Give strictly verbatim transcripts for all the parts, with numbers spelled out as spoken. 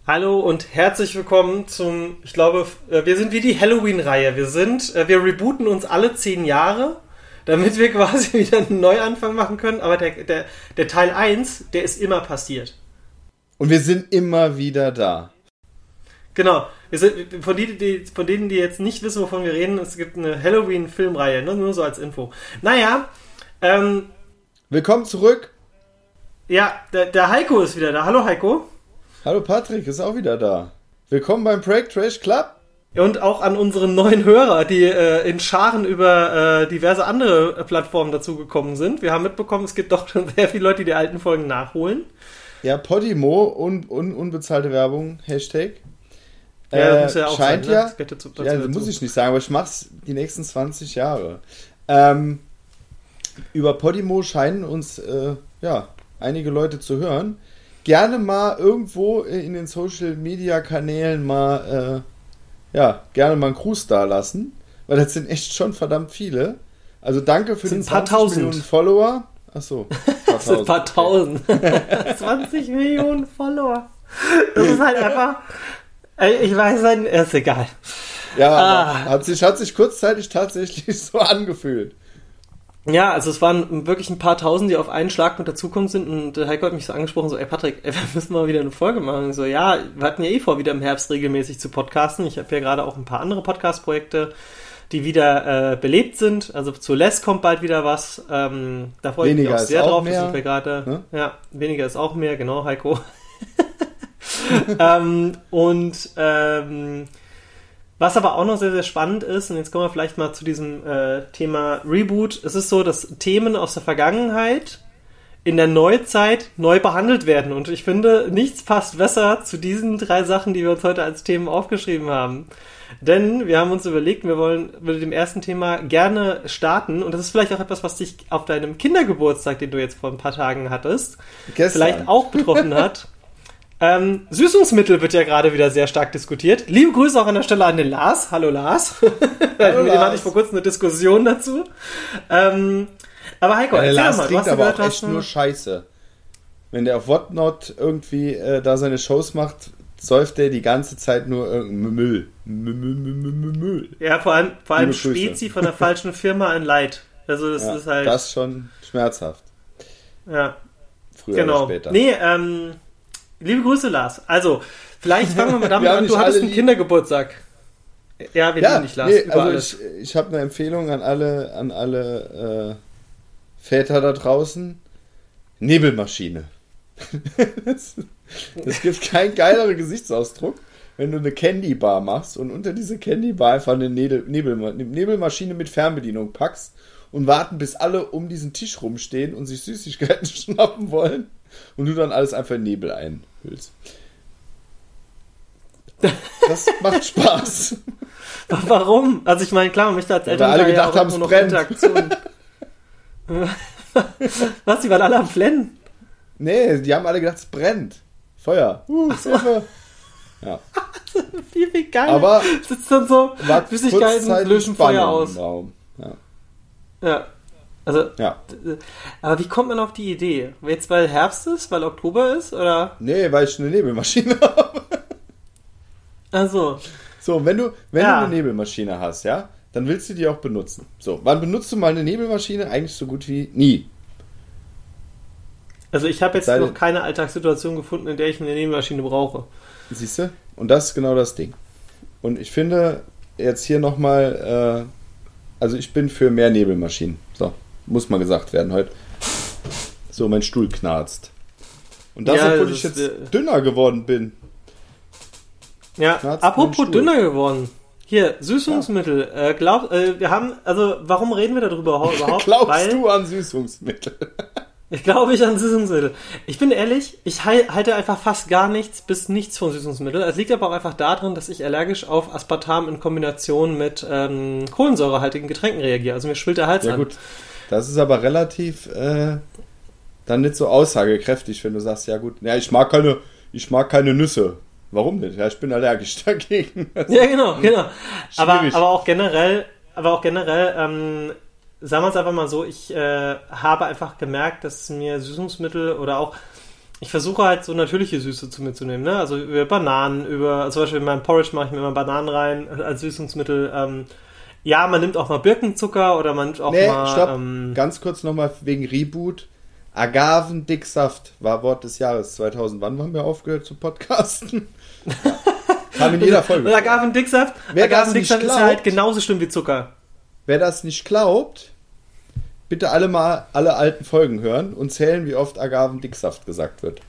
Hallo und herzlich willkommen zum, ich glaube, wir sind wie die Halloween-Reihe. Wir sind, wir rebooten uns alle zehn Jahre, damit wir quasi wieder einen Neuanfang machen können. Aber der, der, der Teil eins, der ist immer passiert. Und wir sind immer wieder da. Genau. Wir sind, von, die, die, von denen, die jetzt nicht wissen, wovon wir reden, es gibt eine Halloween-Filmreihe, nur, nur so als Info. Naja, ähm... Willkommen zurück. Ja, der, der Heiko ist wieder da. Hallo Heiko. Hallo Patrick, ist auch wieder da. Willkommen beim Projekt Trash Club. Und auch an unsere neuen Hörer, die äh, in Scharen über äh, diverse andere äh, Plattformen dazugekommen sind. Wir haben mitbekommen, es gibt doch schon sehr viele Leute, die die alten Folgen nachholen. Ja, Podimo, un, un, unbezahlte Werbung, Hashtag. Ja, äh, das muss ja auch scheint sein, ne? ja, Das gehört dazu, dazu, ja, das muss ich nicht sagen, aber ich mach's die nächsten zwanzig Jahre. Ähm, über Podimo scheinen uns, äh, ja, einige Leute zu hören. Gerne mal irgendwo in den Social-Media-Kanälen mal, äh, ja, gerne mal einen Gruß da lassen, weil das sind echt schon verdammt viele. Also danke für die zwanzig Millionen Follower. Achso. Das sind ein paar tausend. zwanzig Millionen Follower. Das ist halt einfach, ich weiß nicht, ist egal. Ja, ah. hat sich, hat sich kurzzeitig tatsächlich so angefühlt. Ja, also es waren wirklich ein paar Tausend, die auf einen Schlag mit dazukommen sind, und der Heiko hat mich so angesprochen, so, ey Patrick, ey, wir müssen mal wieder eine Folge machen. So, ja, wir hatten ja eh vor, wieder im Herbst regelmäßig zu podcasten. Ich habe ja gerade auch ein paar andere Podcast-Projekte, die wieder äh, belebt sind. Also zu Les kommt bald wieder was. Ähm, da freue ich mich auch sehr drauf. Mehr. Sind wir gerade, hm? Ja, weniger ist auch mehr, genau, Heiko. ähm, und ähm, was aber auch noch sehr, sehr spannend ist, und jetzt kommen wir vielleicht mal zu diesem äh, Thema Reboot. Es ist so, dass Themen aus der Vergangenheit in der Neuzeit neu behandelt werden. Und ich finde, nichts passt besser zu diesen drei Sachen, die wir uns heute als Themen aufgeschrieben haben. Denn wir haben uns überlegt, wir wollen mit dem ersten Thema gerne starten. Und das ist vielleicht auch etwas, was dich auf deinem Kindergeburtstag, den du jetzt vor ein paar Tagen hattest, Gestern. vielleicht auch betroffen hat. Ähm, Süßungsmittel wird ja gerade wieder sehr stark diskutiert. Liebe Grüße auch an der Stelle an den Lars. Hallo Lars. Hallo, mit dem hatte ich vor kurzem eine Diskussion dazu. Ähm, aber Heiko, ja, der erzähl Lars mal. klingt Du hast aber gehört, auch echt nur Scheiße. Wenn der auf Whatnot irgendwie äh, da seine Shows macht, säuft der die ganze Zeit nur irgendeinen Müll. Müll, Müll, Müll, Müll, Müll. Ja, vor allem, vor allem Spezi von der falschen Firma in Leid. Also das ja, ist halt... Das ist schon schmerzhaft. Ja. Früher genau. oder später. Nee, ähm... Liebe Grüße, Lars. Also, vielleicht fangen wir mal damit an. Du hattest einen Kindergeburtstag. Ja, wir ja, lieben dich, Lars. Nee, über also alles. ich, ich habe eine Empfehlung an alle, an alle äh, Väter da draußen. Nebelmaschine. Es gibt keinen geileren Gesichtsausdruck, wenn du eine Candy Bar machst und unter diese Candy Bar einfach eine Nebel, Nebel, Nebelmaschine mit Fernbedienung packst und warten, bis alle um diesen Tisch rumstehen und sich Süßigkeiten schnappen wollen. Und du dann alles einfach in Nebel einhüllst. Das macht Spaß. Warum? Also ich meine, klar, man möchte als Eltern alle gedacht ja auch haben, nur es noch brennt. Interaktion. Was, die waren alle am Flennen? Nee, die haben alle gedacht, es brennt. Feuer. Uh, so. Ja. viel, viel geiler. Aber sitzt dann so, Flüssigkeiten löschen Feuer aus. Raum. Ja. ja. Also, ja. Aber wie kommt man auf die Idee? Jetzt, weil Herbst ist, weil Oktober ist, oder? Nee, weil ich eine Nebelmaschine habe. Also. So, wenn du, wenn ja. du eine Nebelmaschine hast, ja, dann willst du die auch benutzen. So, wann benutzt du mal eine Nebelmaschine? Eigentlich so gut wie nie. Also ich habe jetzt Seine, noch keine Alltagssituation gefunden, in der ich eine Nebelmaschine brauche. Siehst du? Und das ist genau das Ding. Und ich finde, jetzt hier nochmal, äh, also ich bin für mehr Nebelmaschinen. So. Muss mal gesagt werden heute. So, mein Stuhl knarzt. Und das, ja, obwohl das ich jetzt äh, dünner geworden bin. Ja, knarzt apropos dünner geworden. Hier, Süßungsmittel. Ja. Äh, glaub, äh, wir haben, also, warum reden wir darüber überhaupt? Glaubst Weil, du an Süßungsmittel? Ich glaube ich an Süßungsmittel. Ich bin ehrlich, ich halte einfach fast gar nichts bis nichts von Süßungsmitteln. Es liegt aber auch einfach daran, dass ich allergisch auf Aspartam in Kombination mit ähm, kohlensäurehaltigen Getränken reagiere. Also mir schwillt der Hals ja, an. Ja gut, das ist aber relativ äh, dann nicht so aussagekräftig, wenn du sagst, ja gut, ja, ich mag keine, ich mag keine Nüsse. Warum nicht? Ja, ich bin allergisch dagegen. Ja, genau, genau. Aber, aber auch generell, aber auch generell, ähm, sagen wir es einfach mal so, ich äh, habe einfach gemerkt, dass mir Süßungsmittel oder auch ich versuche halt so natürliche Süße zu mir zu nehmen, ne? Also über Bananen, über, also zum Beispiel in meinem Porridge mache ich mir immer Bananen rein als Süßungsmittel. Ähm, ja, man nimmt auch mal Birkenzucker oder man nimmt auch nee, mal... stopp. Ähm, Ganz kurz nochmal wegen Reboot. Agavendicksaft war Wort des Jahres zweitausend. Wann haben wir aufgehört zu podcasten? Kam in jeder Folge. Agavendicksaft, Agavendicksaft ist halt genauso schlimm wie Zucker. Wer das nicht glaubt, bitte alle mal alle alten Folgen hören und zählen, wie oft Agavendicksaft gesagt wird.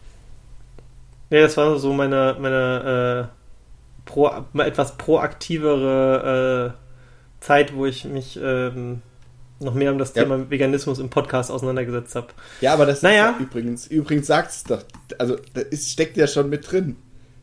Ja, das war so meine, meine äh, pro, etwas proaktivere äh, Zeit, wo ich mich ähm, noch mehr um das ja. Thema Veganismus im Podcast auseinandergesetzt habe. Ja, aber das naja. ist ja übrigens, übrigens sagt es doch, also da ist, steckt ja schon mit drin.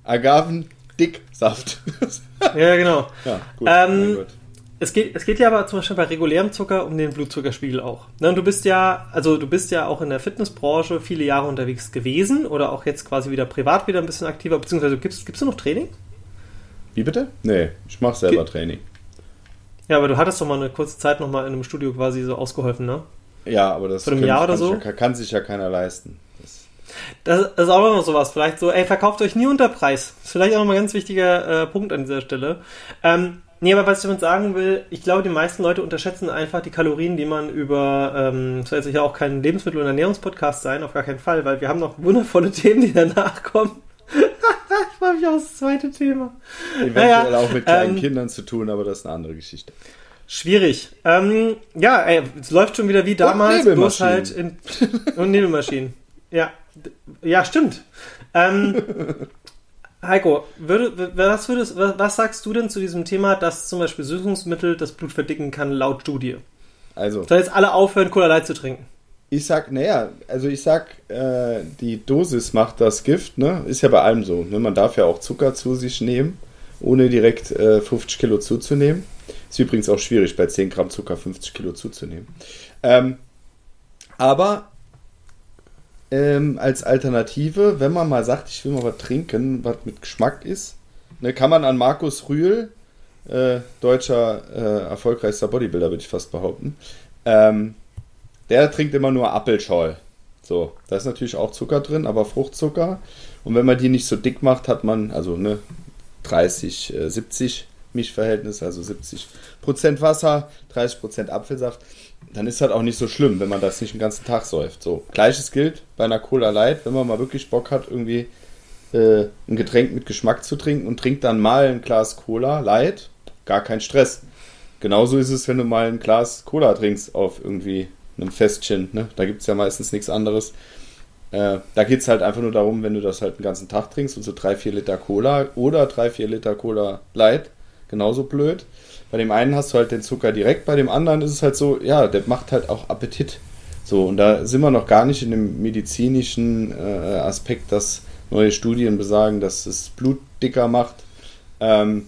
Agavendicksaft. Ja, genau. Ja, gut, ähm, mein Gott. Es geht, es geht ja aber zum Beispiel bei regulärem Zucker um den Blutzuckerspiegel auch. Ne, und du bist ja, also du bist ja auch in der Fitnessbranche viele Jahre unterwegs gewesen oder auch jetzt quasi wieder privat wieder ein bisschen aktiver, beziehungsweise gibst, gibst du noch Training? Wie bitte? Nee, ich mache selber Ge- Training. Ja, aber du hattest doch mal eine kurze Zeit noch mal in einem Studio quasi so ausgeholfen, ne? Ja, aber das Vor einem Jahr oder so? Sich ja, kann sich ja keiner leisten. Das, das, das ist auch noch sowas. Vielleicht so, ey, verkauft euch nie unter Preis. Das ist vielleicht auch noch mal ein ganz wichtiger äh, Punkt an dieser Stelle. Ähm, nee, aber was ich damit sagen will, ich glaube, die meisten Leute unterschätzen einfach die Kalorien, die man über, ähm, das soll jetzt ja auch kein Lebensmittel- und Ernährungspodcast sein, auf gar keinen Fall, weil wir haben noch wundervolle Themen, die danach kommen. Ich freue mich auf das zweite Thema. Eventuell naja, auch mit kleinen ähm, Kindern zu tun, aber das ist eine andere Geschichte. Schwierig. Ähm, ja, ey, es läuft schon wieder wie damals, bloß halt in und Nebelmaschinen. Ja, ja, stimmt. Ähm, Heiko, würde, was, würdest, was, was sagst du denn zu diesem Thema, dass zum Beispiel Süßungsmittel das Blut verdicken kann, laut Studie? Also. Sollen jetzt alle aufhören, Cola Light zu trinken? Ich sag, naja, also ich sag, äh, die Dosis macht das Gift, ne? Ist ja bei allem so. Ne? Man darf ja auch Zucker zu sich nehmen, ohne direkt äh, fünfzig Kilo zuzunehmen. Ist übrigens auch schwierig, bei zehn Gramm Zucker fünfzig Kilo zuzunehmen. Ähm, aber ähm, als Alternative, wenn man mal sagt, ich will mal was trinken, was mit Geschmack ist, ne, kann man an Markus Rühl, äh, deutscher äh, erfolgreichster Bodybuilder, würde ich fast behaupten, ähm, der trinkt immer nur Apfelschorle. So, da ist natürlich auch Zucker drin, aber Fruchtzucker. Und wenn man die nicht so dick macht, hat man, also ne, dreißig, siebzig Mischverhältnis, also siebzig Prozent Wasser, dreißig Prozent Apfelsaft. Dann ist das auch nicht so schlimm, wenn man das nicht den ganzen Tag säuft. So, Gleiches gilt bei einer Cola Light, wenn man mal wirklich Bock hat, irgendwie äh, ein Getränk mit Geschmack zu trinken und trinkt dann mal ein Glas Cola Light, gar kein Stress. Genauso ist es, wenn du mal ein Glas Cola trinkst auf irgendwie einem Festchen, ne? Da gibt es ja meistens nichts anderes. Äh, da geht es halt einfach nur darum, wenn du das halt den ganzen Tag trinkst und so drei, vier Liter Cola oder drei, vier Liter Cola Light, genauso blöd. Bei dem einen hast du halt den Zucker direkt, bei dem anderen ist es halt so, ja, der macht halt auch Appetit. So, und da sind wir noch gar nicht in dem medizinischen äh, Aspekt, dass neue Studien besagen, dass es Blut dicker macht. Ähm,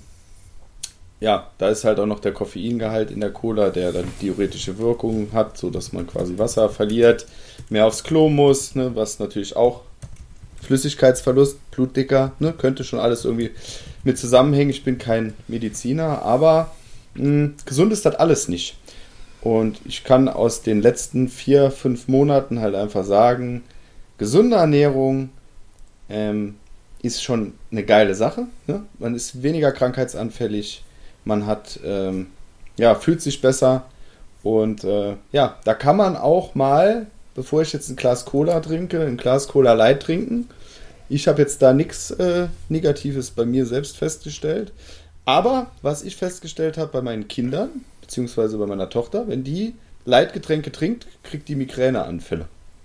Ja, da ist halt auch noch der Koffeingehalt in der Cola, der dann diuretische Wirkung hat, sodass man quasi Wasser verliert, mehr aufs Klo muss, ne, was natürlich auch Flüssigkeitsverlust, blutdicker, ne, könnte schon alles irgendwie mit zusammenhängen. Ich bin kein Mediziner, aber mh, gesund ist das alles nicht. Und ich kann aus den letzten vier, fünf Monaten halt einfach sagen, gesunde Ernährung ähm, ist schon eine geile Sache. Ne? Man ist weniger krankheitsanfällig. Man hat, ähm, ja, fühlt sich besser und äh, ja, da kann man auch mal, bevor ich jetzt ein Glas Cola trinke, ein Glas Cola Light trinken. Ich habe jetzt da nichts äh, Negatives bei mir selbst festgestellt, aber was ich festgestellt habe bei meinen Kindern, beziehungsweise bei meiner Tochter, wenn die Leitgetränke trinkt, kriegt die Migräneanfälle.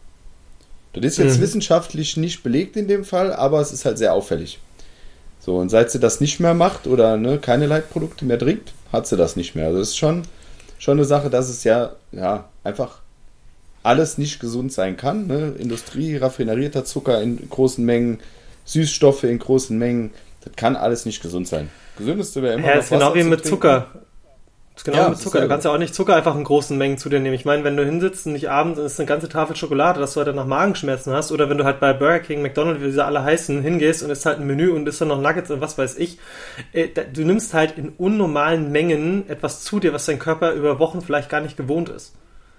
Das ist jetzt mhm. wissenschaftlich nicht belegt in dem Fall, aber es ist halt sehr auffällig. So, und seit sie das nicht mehr macht oder ne, keine Leitprodukte mehr trinkt, hat sie das nicht mehr. Also das ist schon, schon eine Sache, dass es ja, ja einfach alles nicht gesund sein kann. Ne? Industrie, raffinerierter Zucker in großen Mengen, Süßstoffe in großen Mengen, das kann alles nicht gesund sein. Gesündeste wäre immer ja, noch ist genau Wasser wie zu mit trinken. Zucker. Das ist genau Ja, wie mit Zucker. Du kannst ja auch nicht Zucker einfach in großen Mengen zu dir nehmen. Ich meine, wenn du hinsitzt und nicht abends ist eine ganze Tafel Schokolade, dass du halt danach Magenschmerzen hast, oder wenn du halt bei Burger King, McDonald's, wie sie alle heißen, hingehst und ist halt ein Menü und ist dann noch Nuggets und was weiß ich. Du nimmst halt in unnormalen Mengen etwas zu dir, was dein Körper über Wochen vielleicht gar nicht gewohnt ist.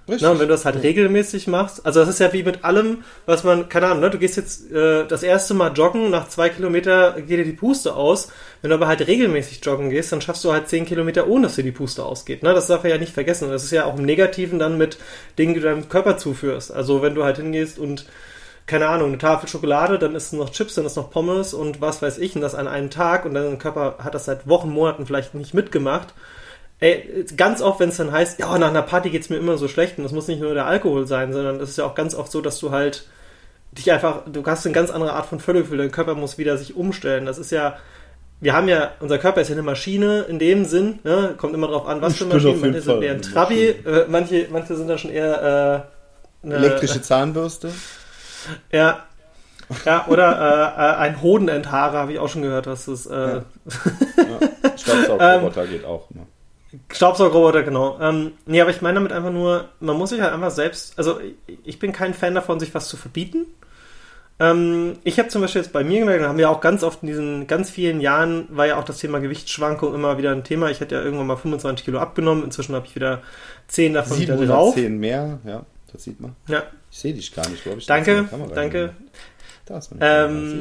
Ne, und wenn du das halt regelmäßig machst, also das ist ja wie mit allem, was man, keine Ahnung, ne, du gehst jetzt äh, das erste Mal joggen, nach zwei Kilometer geht dir die Puste aus. Wenn du aber halt regelmäßig joggen gehst, dann schaffst du halt zehn Kilometer, ohne dass dir die Puste ausgeht. Ne? Das darf er ja nicht vergessen. Und das ist ja auch im Negativen dann mit Dingen, die du deinem Körper zuführst. Also wenn du halt hingehst und, keine Ahnung, eine Tafel Schokolade, dann ist es noch Chips, dann ist noch Pommes und was weiß ich, und das an einem Tag und dann dein Körper hat das seit Wochen, Monaten vielleicht nicht mitgemacht. Ey, ganz oft, wenn es dann heißt, ja, nach einer Party geht's mir immer so schlecht, und das muss nicht nur der Alkohol sein, sondern das ist ja auch ganz oft so, dass du halt dich einfach, du hast eine ganz andere Art von Völlegefühl, dein Körper muss wieder sich umstellen. Das ist ja, wir haben ja, unser Körper ist ja eine Maschine in dem Sinn, ne? Kommt immer drauf an, was für Maschinen, manche sind eher ein Trabi, äh, manche, manche sind da schon eher äh, eine elektrische Zahnbürste. Ja, ja, oder äh, ein Hodenentharer, habe ich auch schon gehört, dass das äh, ja. Ja. Staubsaugerroboter ähm, geht auch. Ne? Staubsaugerroboter, genau. Ähm, nee, aber ich meine damit einfach nur, man muss sich halt einfach selbst, also ich bin kein Fan davon, sich was zu verbieten. Ähm, ich habe zum Beispiel jetzt bei mir gemerkt, da haben wir auch ganz oft in diesen ganz vielen Jahren, war ja auch das Thema Gewichtsschwankung immer wieder ein Thema. Ich hatte ja irgendwann mal fünfundzwanzig Kilo abgenommen, inzwischen habe ich wieder zehn davon wieder drauf. zehn mehr, ja, das sieht man. Ja. Ich sehe dich gar nicht, glaube ich. Danke, danke. Da ist ähm,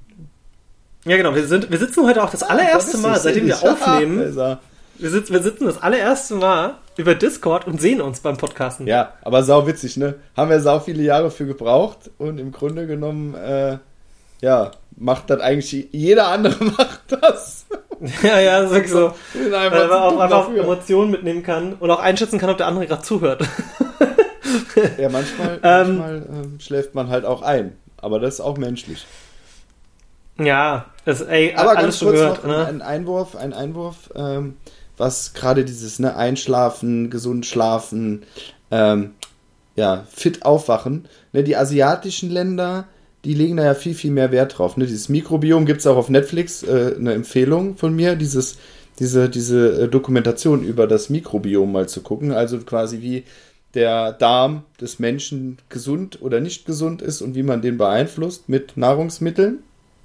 ja, genau, wir, sind, wir sitzen heute auch das ah, allererste Mal, seitdem wir aufnehmen. Wir sitzen, wir sitzen das allererste Mal über Discord und sehen uns beim Podcasten. Ja, aber sau witzig, ne? Haben wir sau viele Jahre für gebraucht und im Grunde genommen, äh, ja, macht das eigentlich, jeder andere macht das. Ja, ja, das ist wirklich so. Weil man auch einfach Emotionen mitnehmen kann und auch einschätzen kann, ob der andere gerade zuhört. Ja, manchmal, manchmal ähm, schläft man halt auch ein, aber das ist auch menschlich. Ja, das, ey, aber alles ganz kurz gehört, noch ne? ein Einwurf, ein Einwurf, ähm, was gerade dieses, ne, Einschlafen, gesund schlafen, ähm, ja, fit aufwachen, ne, die asiatischen Länder, die legen da ja viel, viel mehr Wert drauf, ne, dieses Mikrobiom gibt's auch auf Netflix, äh, eine Empfehlung von mir, dieses, diese, diese äh, Dokumentation über das Mikrobiom mal zu gucken, also quasi wie der Darm des Menschen gesund oder nicht gesund ist und wie man den beeinflusst mit Nahrungsmitteln.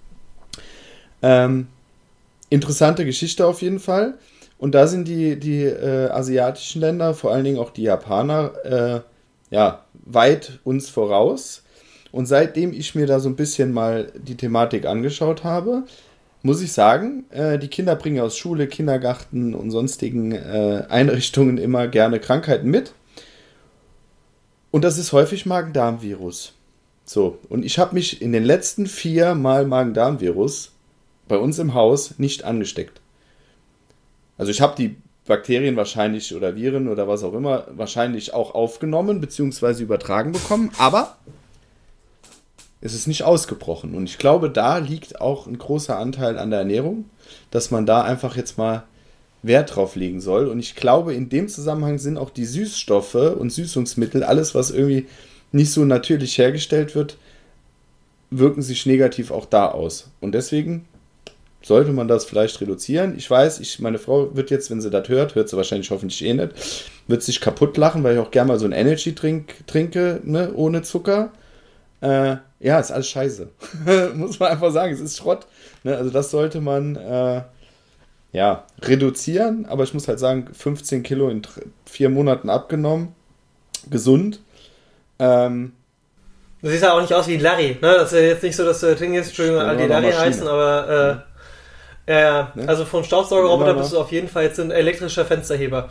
Ähm, interessante Geschichte auf jeden Fall. Und da sind die, die äh, asiatischen Länder, vor allen Dingen auch die Japaner, äh, ja, weit uns voraus. Und seitdem ich mir da so ein bisschen mal die Thematik angeschaut habe, muss ich sagen, äh, die Kinder bringen aus Schule, Kindergarten und sonstigen äh, Einrichtungen immer gerne Krankheiten mit. Und das ist häufig Magen-Darm-Virus. So, und ich habe mich in den letzten vier Mal Magen-Darm-Virus bei uns im Haus nicht angesteckt. Also ich habe die Bakterien wahrscheinlich oder Viren oder was auch immer wahrscheinlich auch aufgenommen bzw. übertragen bekommen, aber es ist nicht ausgebrochen. Und ich glaube, da liegt auch ein großer Anteil an der Ernährung, dass man da einfach jetzt mal Wert drauf legen soll. Und ich glaube, in dem Zusammenhang sind auch die Süßstoffe und Süßungsmittel, alles, was irgendwie nicht so natürlich hergestellt wird, wirken sich negativ auch da aus. Und deswegen sollte man das vielleicht reduzieren. Ich weiß, ich, meine Frau wird jetzt, wenn sie das hört, hört sie wahrscheinlich hoffentlich eh nicht, wird sich kaputt lachen, weil ich auch gerne mal so einen Energy-Drink trinke, ne, ohne Zucker. Äh, ja, ist alles scheiße. Muss man einfach sagen, es ist Schrott. Ne, also das sollte man äh, ja, reduzieren, aber ich muss halt sagen, fünfzehn Kilo in vier Monaten abgenommen. Gesund. Ähm, du siehst ja auch nicht aus wie ein Larry, ne? Das ist ja jetzt nicht so, dass du Ding ist, Entschuldigung, all die Larry heißen, aber äh, ja, ja, ja. Also vom Staubsaugerroboter bist du auf jeden Fall jetzt ein elektrischer Fensterheber.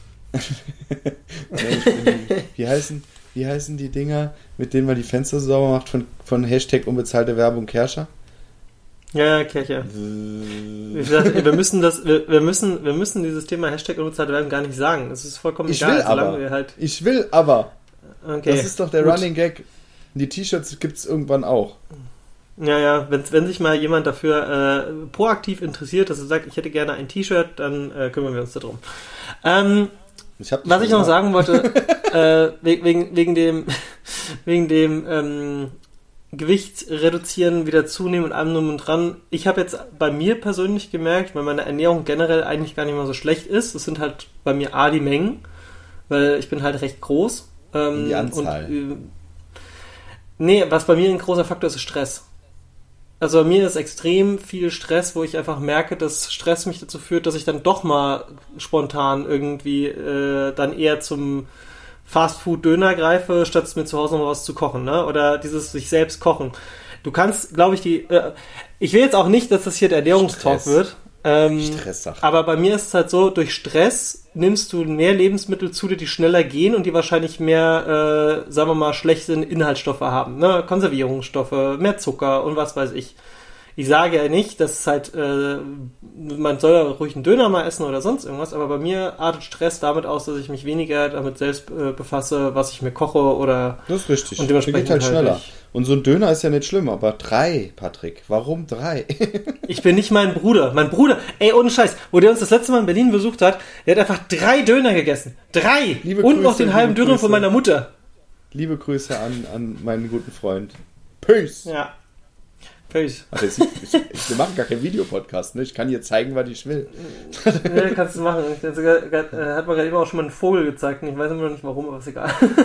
Nee, ich bin, wie, heißen, wie heißen die Dinger, mit denen man die Fenster sauber macht, von, von Hashtag unbezahlte Werbung Kerscher? Ja, Kirche. Wie gesagt, wir müssen das, wir, wir müssen, wir müssen dieses Thema Hashtag unbezahlte Werbung gar nicht sagen. Es ist vollkommen ich egal, will solange aber, wir halt. Ich will aber. Okay. Das ist doch der Gut. Running Gag. Die T-Shirts gibt es irgendwann auch. Ja, ja, wenn, wenn sich mal jemand dafür äh, proaktiv interessiert, dass er sagt, ich hätte gerne ein T-Shirt, dann äh, kümmern wir uns darum. Ähm, ich hab was ich noch sagen wollte, äh, wegen, wegen dem, wegen dem ähm, Gewicht reduzieren, wieder zunehmen und allem drum und dran. Ich habe jetzt bei mir persönlich gemerkt, weil meine Ernährung generell eigentlich gar nicht mal so schlecht ist. Es sind halt bei mir A, die Mengen, weil ich bin halt recht groß. Ähm, die Anzahl. Und, äh, nee, was bei mir ein großer Faktor ist, ist Stress. Also bei mir ist extrem viel Stress, wo ich einfach merke, dass Stress mich dazu führt, dass ich dann doch mal spontan irgendwie äh, dann eher zum Fastfood-Döner greife, statt mir zu Hause noch was zu kochen, ne? Oder dieses sich selbst kochen. Du kannst, glaube ich, die... Äh, ich will jetzt auch nicht, dass das hier der Ernährungstalk wird. Ähm, Stresssache. Aber bei mir ist es halt so, durch Stress nimmst du mehr Lebensmittel zu dir, die schneller gehen und die wahrscheinlich mehr, äh, sagen wir mal, schlechte Inhaltsstoffe haben. Ne? Konservierungsstoffe, mehr Zucker und was weiß ich. Ich sage ja nicht, dass es halt, äh, man soll ja ruhig einen Döner mal essen oder sonst irgendwas, aber bei mir artet Stress damit aus, dass ich mich weniger damit selbst äh, befasse, was ich mir koche oder... Das ist richtig. Und dementsprechend geht halt schneller. Nicht. Und so ein Döner ist ja nicht schlimm, aber drei, Patrick. Warum drei? Ich bin nicht mein Bruder. Mein Bruder, ey, ohne Scheiß, wo der uns das letzte Mal in Berlin besucht hat, der hat einfach drei Döner gegessen. Drei! Liebe Und Grüße, noch den halben liebe Döner von Grüße. meiner Mutter. Liebe Grüße an, an meinen guten Freund. Peace! Ja. Peace. Ach, jetzt, ich, ich, wir machen gar keinen Videopodcast, ne? Ich kann hier zeigen, was ich will. Ja, kannst du machen. Ich, sogar, grad, äh, hat man gerade eben auch schon mal einen Vogel gezeigt und ich weiß immer noch nicht warum, aber ist egal.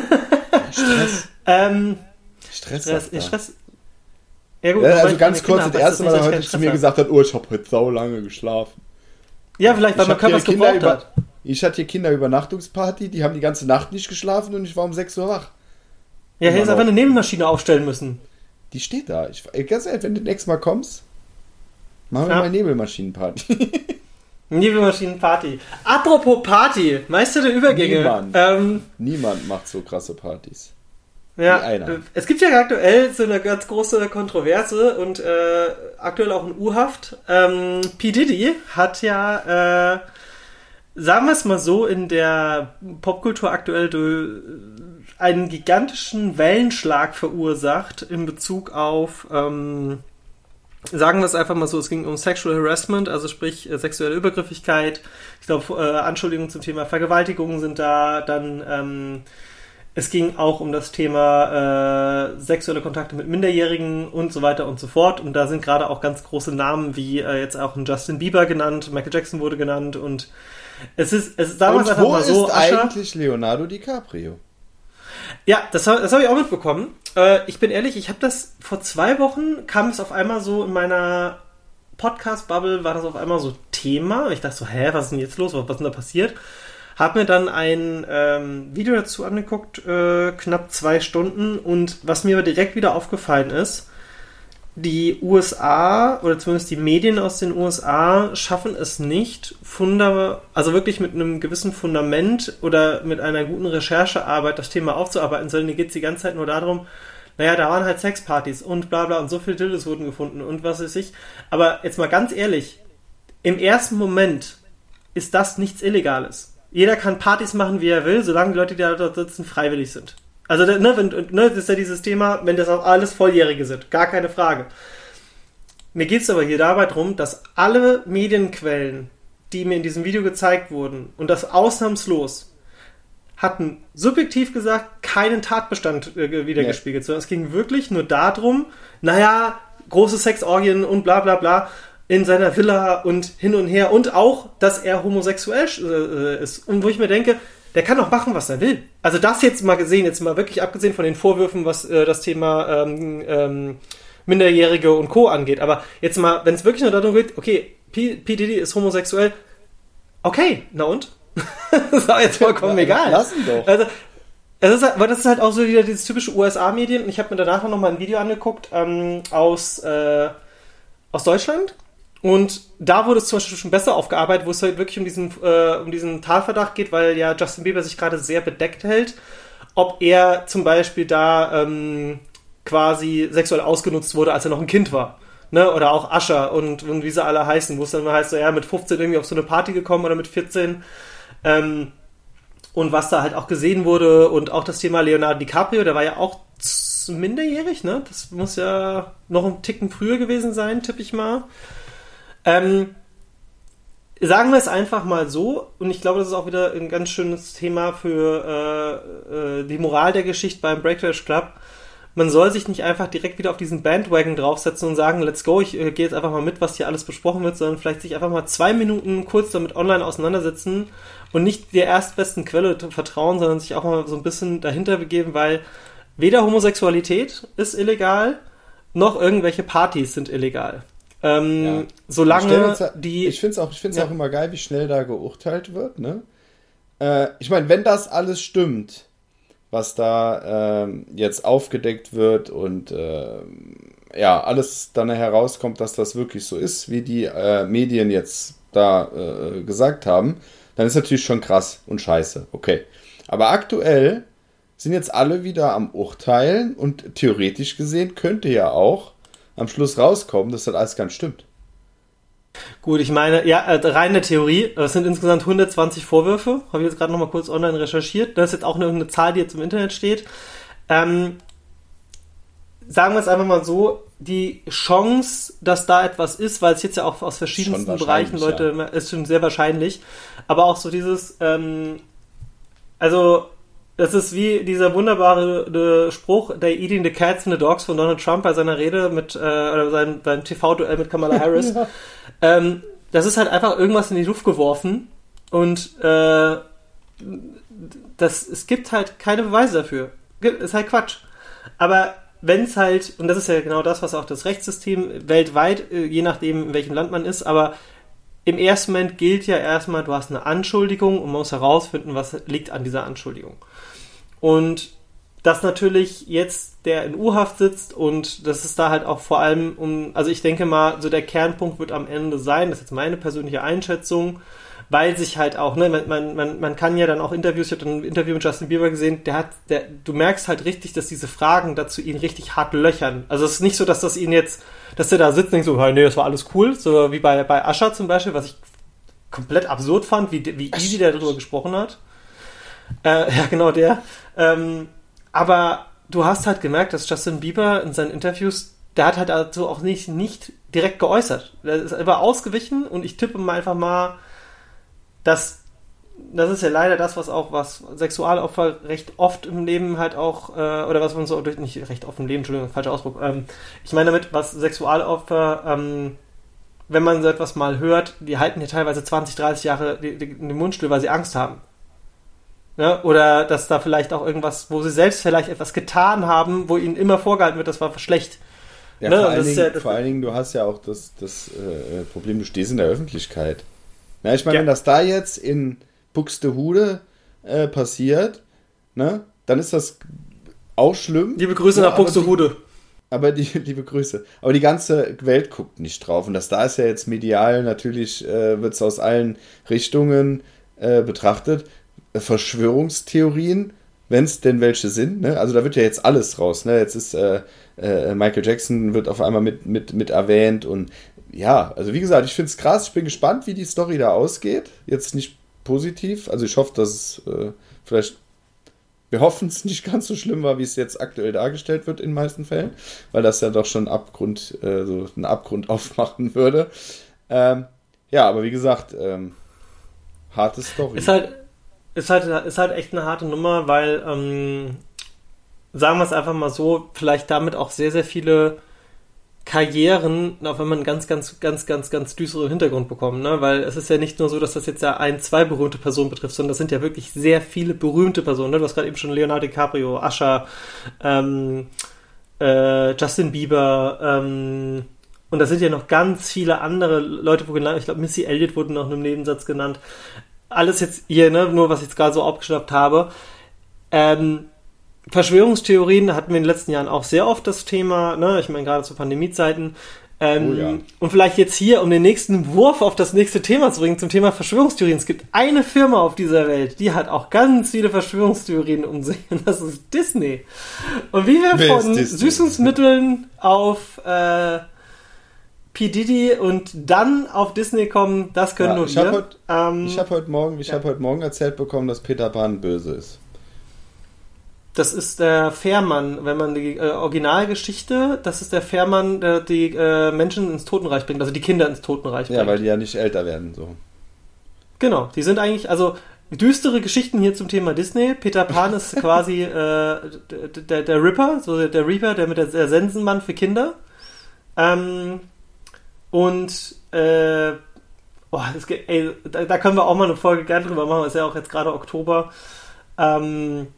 Stress. ähm, Stress. Stress. Stress. Stress. Ja, gut, Ja, also ich ganz kurz, Kinder das habe, erste heißt Mal, das nicht, heute dass ich zu keinen mir Stress gesagt hat, oh, ich habe heute sau lange geschlafen. habe. Ja, vielleicht, weil Ich mein hab Körper hier es gebraucht Kinder hat. Ich hatte hier Kinderübernachtungsparty, die haben die ganze Nacht nicht geschlafen und ich war um sechs Uhr wach. Ja, hättest Immer einfach noch. eine Nebenmaschine aufstellen müssen. Die steht da. Ich, ey, ganz ehrlich, wenn du nächstes Mal kommst, machen wir Ja. mal Nebelmaschinenparty. Nebelmaschinenparty. Apropos Party, Meister der Übergänge. Niemand. Ähm, Niemand macht so krasse Partys. ja, Wie einer. äh, es gibt ja aktuell so eine ganz große Kontroverse und äh, aktuell auch in U-Haft. Ähm, P. Diddy hat ja, äh, sagen wir es mal so, in der Popkultur aktuell du, einen gigantischen Wellenschlag verursacht in Bezug auf, ähm, sagen wir es einfach mal so, es ging um Sexual Harassment, also sprich äh, sexuelle Übergriffigkeit. Ich glaube, äh, Anschuldigungen zum Thema Vergewaltigung sind da, dann ähm, es ging auch um das Thema äh, sexuelle Kontakte mit Minderjährigen und so weiter und so fort. Und da sind gerade auch ganz große Namen wie äh, jetzt auch ein Justin Bieber genannt, Michael Jackson wurde genannt und es ist, es ist damals Und einfach wo mal ist so, Ascher, eigentlich Leonardo DiCaprio? ja, das, hab- das habe ich auch mitbekommen. Äh, ich bin ehrlich, ich habe das vor zwei Wochen, kam es auf einmal so in meiner Podcast-Bubble, war das auf einmal so Thema. Ich dachte so, hä, was ist denn jetzt los? Was ist denn da passiert? Hab mir dann ein ähm, Video dazu angeguckt, äh, knapp zwei Stunden. Und was mir aber direkt wieder aufgefallen ist, die U S A oder zumindest die Medien aus den U S A schaffen es nicht, funda also wirklich mit einem gewissen Fundament oder mit einer guten Recherchearbeit das Thema aufzuarbeiten, sondern hier geht es die ganze Zeit nur darum, naja, da waren halt Sexpartys und bla bla und so viele Dildos wurden gefunden und was weiß ich. Aber jetzt mal ganz ehrlich, im ersten Moment ist das nichts Illegales. Jeder kann Partys machen, wie er will, solange die Leute, die da dort sitzen, freiwillig sind. Also, ne, wenn, ne, das ist ja dieses Thema, wenn das auch alles Volljährige sind, gar keine Frage. Mir geht es aber hier dabei darum, dass alle Medienquellen, die mir in diesem Video gezeigt wurden, und das ausnahmslos, hatten subjektiv gesagt keinen Tatbestand äh, wiedergespiegelt, sondern es ging wirklich nur darum, naja, große Sexorgien und bla bla bla in seiner Villa und hin und her und auch, dass er homosexuell äh, ist. Und wo ich mir denke, der kann doch machen, was er will. Also das jetzt mal gesehen, jetzt mal wirklich abgesehen von den Vorwürfen, was äh, das Thema ähm, ähm, Minderjährige und Co. angeht. Aber jetzt mal, wenn es wirklich nur darum geht, okay, P. P. Diddy ist homosexuell, okay, na und? Das ist auch jetzt vollkommen egal. Lass ihn doch. Also, es ist, halt- aber das ist halt auch so wieder dieses typische U S A-Medien. Und ich habe mir danach noch mal ein Video angeguckt ähm, aus, äh, aus Deutschland. Und da wurde es zum Beispiel schon besser aufgearbeitet, wo es halt wirklich um diesen, äh, um diesen Tatverdacht geht, weil ja Justin Bieber sich gerade sehr bedeckt hält, ob er zum Beispiel da ähm, quasi sexuell ausgenutzt wurde, als er noch ein Kind war. Ne? Oder auch Usher und, und wie sie alle heißen, wo es dann immer heißt, so, ja, mit fünfzehn irgendwie auf so eine Party gekommen oder mit vierzehn. Ähm, und was da halt auch gesehen wurde und auch das Thema Leonardo DiCaprio, der war ja auch z- minderjährig, ne? Das muss ja noch ein Ticken früher gewesen sein, tippe ich mal. Ähm, sagen wir es einfach mal so, und ich glaube, das ist auch wieder ein ganz schönes Thema für äh, äh, die Moral der Geschichte beim Breakfast Club. Man soll sich nicht einfach direkt wieder auf diesen Bandwagon draufsetzen und sagen, let's go, ich äh, gehe jetzt einfach mal mit, was hier alles besprochen wird, sondern vielleicht sich einfach mal zwei Minuten kurz damit online auseinandersetzen und nicht der erstbesten Quelle vertrauen, sondern sich auch mal so ein bisschen dahinter begeben, weil weder Homosexualität ist illegal, noch irgendwelche Partys sind illegal. Ähm, Ja. Solange uns, die... Ich finde es auch, ich find's Ja. auch immer geil, wie schnell da geurteilt wird. Ne? Äh, ich meine, wenn das alles stimmt, was da ähm, jetzt aufgedeckt wird und äh, ja, alles dann herauskommt, dass das wirklich so ist, wie die äh, Medien jetzt da äh, gesagt haben, dann ist natürlich schon krass und scheiße. Okay. Aber aktuell sind jetzt alle wieder am Urteilen und theoretisch gesehen könnte ja auch am Schluss rauskommen, dass das alles ganz stimmt. Gut, ich meine, ja, äh, reine Theorie, es sind insgesamt hundertzwanzig Vorwürfe, habe ich jetzt gerade nochmal kurz online recherchiert, das ist jetzt auch eine, eine Zahl, die jetzt im Internet steht. Ähm, sagen wir es einfach mal so, die Chance, dass da etwas ist, weil es jetzt ja auch aus verschiedensten Bereichen Leute, ja. ist schon sehr wahrscheinlich, aber auch so dieses, ähm, also das ist wie dieser wunderbare Spruch, they're eating the cats and the dogs von Donald Trump bei seiner Rede mit, äh, oder seinem, seinem T V-Duell mit Kamala Harris. Ja. Ähm, das ist halt einfach irgendwas in die Luft geworfen und äh, das, es gibt halt keine Beweise dafür. Ist halt Quatsch. Aber wenn es halt, und das ist ja genau das, was auch das Rechtssystem weltweit, äh, je nachdem in welchem Land man ist, aber im ersten Moment gilt ja erstmal, du hast eine Anschuldigung und man muss herausfinden, was liegt an dieser Anschuldigung. Und dass natürlich jetzt der in U-Haft sitzt und das ist da halt auch vor allem um, also ich denke mal, so der Kernpunkt wird am Ende sein, das ist jetzt meine persönliche Einschätzung, weil sich halt auch, ne, man, man, man kann ja dann auch Interviews, ich habe dann ein Interview mit Justin Bieber gesehen, der hat, der, du merkst halt richtig, dass diese Fragen dazu ihn richtig hart löchern. Also es ist nicht so, dass das ihn jetzt, dass der da sitzt und denkt so, hey, nee, das war alles cool, so wie bei, bei Usher zum Beispiel, was ich komplett absurd fand, wie, wie easy der darüber gesprochen hat. Äh, ja, genau, der. Ähm, aber du hast halt gemerkt, dass Justin Bieber in seinen Interviews, der hat halt also auch nicht, nicht direkt geäußert. Der ist einfach ausgewichen und ich tippe mal einfach mal, dass das ist ja leider das, was auch, was Sexualopfer recht oft im Leben halt auch, äh, oder was man so, nicht recht oft im Leben, Entschuldigung, falscher Ausdruck, ähm, ich meine damit, was Sexualopfer, ähm, wenn man so etwas mal hört, die halten ja teilweise zwanzig, dreißig Jahre die, die, den Mund still, weil sie Angst haben. Ja, oder dass da vielleicht auch irgendwas, wo sie selbst vielleicht etwas getan haben, wo ihnen immer vorgehalten wird, das war schlecht. Ja, ne? vor, allen Dingen, ja, vor allen Dingen, du hast ja auch das, das äh, Problem, du stehst in der Öffentlichkeit. Na, ich meine, ja. wenn das da jetzt in Buxtehude äh, passiert, ne, dann ist das auch schlimm. Liebe Grüße ja, nach Buxtehude. Aber die, liebe Grüße. Aber die ganze Welt guckt nicht drauf. Und das da ist ja jetzt medial, natürlich äh, wird es aus allen Richtungen äh, betrachtet. Verschwörungstheorien, wenn es denn welche sind. Ne? Also da wird ja jetzt alles raus. Ne? Jetzt ist äh, äh, Michael Jackson wird auf einmal mit, mit, mit erwähnt. Und ja, also wie gesagt, ich finde es krass. Ich bin gespannt, wie die Story da ausgeht. Jetzt nicht positiv. Also ich hoffe, dass es äh, vielleicht, wir hoffen es nicht ganz so schlimm war, wie es jetzt aktuell dargestellt wird in den meisten Fällen, weil das ja doch schon Abgrund, äh, so einen Abgrund aufmachen würde. Ähm, ja, aber wie gesagt, ähm, harte Story. Ist halt, ist halt, ist halt echt eine harte Nummer, weil, ähm, sagen wir es einfach mal so, vielleicht damit auch sehr, sehr viele Karrieren, auch wenn man einen ganz, ganz, ganz, ganz, ganz düsteren Hintergrund bekommt, ne? Weil es ist ja nicht nur so, dass das jetzt ja ein, zwei berühmte Personen betrifft, sondern das sind ja wirklich sehr viele berühmte Personen, ne? Du hast gerade eben schon Leonardo DiCaprio, Usher, ähm, äh, Justin Bieber, ähm, und da sind ja noch ganz viele andere Leute, wo genannt, ich glaube Missy Elliott wurde noch in einem Nebensatz genannt. Alles jetzt hier, ne? Nur was ich jetzt gerade so aufgeschnappt habe. Ähm, Verschwörungstheorien hatten wir in den letzten Jahren auch sehr oft das Thema, ne? Ich meine, gerade zu Pandemiezeiten. Ähm, oh ja. Und vielleicht jetzt hier, um den nächsten Wurf auf das nächste Thema zu bringen, zum Thema Verschwörungstheorien. Es gibt eine Firma auf dieser Welt, die hat auch ganz viele Verschwörungstheorien um sich, und das ist Disney. Und wie wir Wer von Süßungsmitteln auf äh, P. Diddy und dann auf Disney kommen, das können ja, nur ich wir. Hab heut, ähm, ich habe heute Morgen, ich ja. habe heute Morgen erzählt bekommen, dass Peter Pan böse ist. Das ist der Fährmann, wenn man die äh, Originalgeschichte, das ist der Fährmann, der die äh, Menschen ins Totenreich bringt, also die Kinder ins Totenreich bringt. Ja, weil die ja nicht älter werden, so. Genau, die sind eigentlich, also düstere Geschichten hier zum Thema Disney. Peter Pan ist quasi äh, der, der Ripper, so der Reaper, der mit der, der Sensenmann für Kinder. Ähm, und äh, oh, das, ey, da, da können wir auch mal eine Folge gerne drüber machen, ist ja auch jetzt gerade Oktober. Ähm,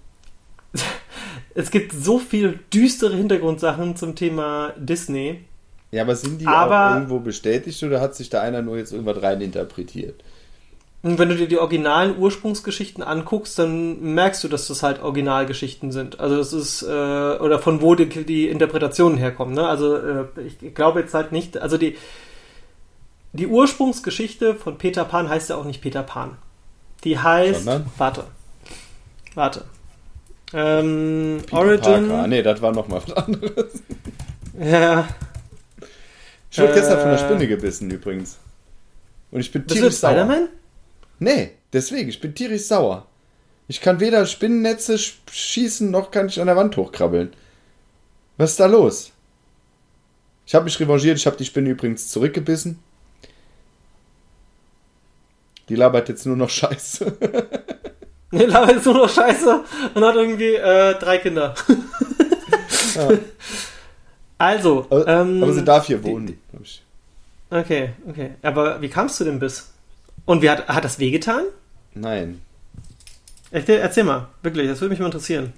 es gibt so viele düstere Hintergrundsachen zum Thema Disney. Ja, aber sind die aber, auch irgendwo bestätigt oder hat sich da einer nur jetzt irgendwas rein interpretiert? Und wenn du dir die originalen Ursprungsgeschichten anguckst, dann merkst du, dass das halt Originalgeschichten sind. Also das ist, äh, oder von wo die, die Interpretationen herkommen. Ne? Also äh, ich glaube jetzt halt nicht, also die, die Ursprungsgeschichte von Peter Pan heißt ja auch nicht Peter Pan. Die heißt, Sondern? warte, warte. Ähm, Peter Origin. Parker. Nee, das war nochmal was anderes. Ja. Ich wurde äh, gestern von der Spinne gebissen übrigens. Und ich bin Bist tierisch du sauer. Spider-Man? Nee, deswegen, ich bin tierisch sauer. Ich kann weder Spinnennetze schießen, noch kann ich an der Wand hochkrabbeln. Was ist da los? Ich habe mich revanchiert, ich habe die Spinne übrigens zurückgebissen. Die labert jetzt nur noch Scheiße. Die labert jetzt nur noch Scheiße und hat irgendwie äh, drei Kinder. Ja. Also. Aber, ähm, aber sie darf hier wohnen. Die, okay, okay. Aber wie kamst du denn bis? Und wie hat, hat das wehgetan? Nein. Erzähl, erzähl mal, wirklich, das würde mich mal interessieren.